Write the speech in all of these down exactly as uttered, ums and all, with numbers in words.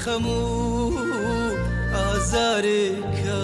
خەموو ئازارێکە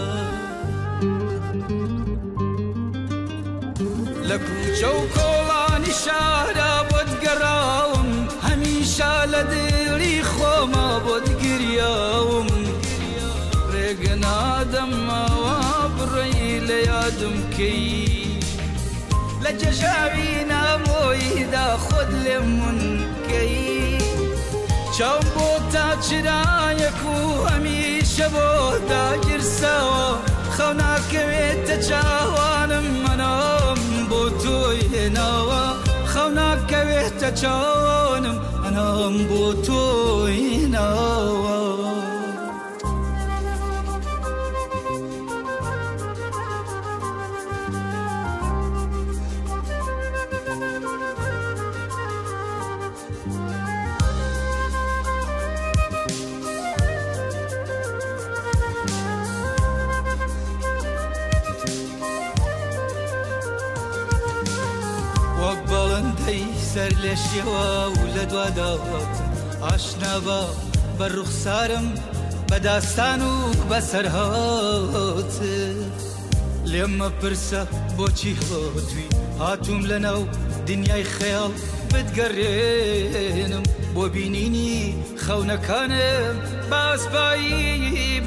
لە کوچە و کۆڵانی شارە بۆت گەڕاوم هەمیشە لە دڵی خۆمە بۆت گریاوم ڕێگە نادەمەوە بڕێی لە یادم کەی لە جەژاوی نامۆیدا خۆت لێم منکەی چاوم بۆ تا چرایەک و هەمیشە بۆ داگیرساوە خەو ناکەوێتە چاوانم منام بۆ تۆی هێناوە خەو ناکەوێتە چاوانم منام بۆ تۆی هێناوە وەک بەڵندەی سەر لێ شێوە و لە دواداوەت ئاشنا بە بە ڕوخسارم بە داستان و بە سەرهات لێم مەپرسە بۆچی خۆتوی هاتووم لەناو دنیای خەیاڵ بتگەڕێنم بۆ بینینی خەونەکانم باسپایی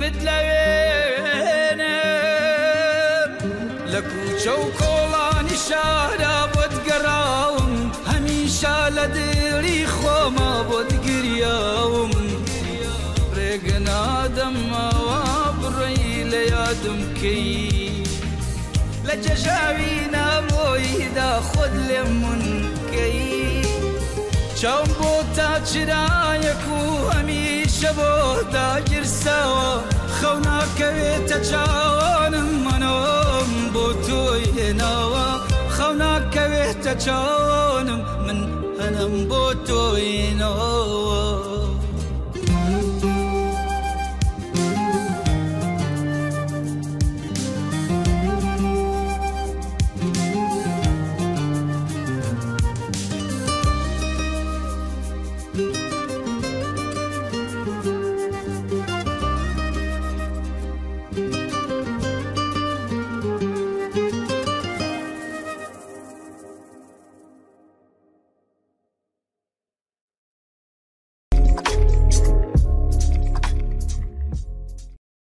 بتلەوێنم لە کوچە و کۆڵانی شارە بۆت گەڕاوم هەمیشە لە دڵی خۆمە بۆت گریاوم ڕێگە نادەمەوە بڕێی لە یادم کەی لە جەژاوی نامۆیدا خۆت لێم منکەی چاوم بۆ تا چرایەک و هەمیشە بۆ داگیرساوە خەو ناکەوێتە چاوانم منۆم بۆ تۆی هێناوە خەو ناکەوێتە چاوانم من هەنم بۆ تۆی هێناوە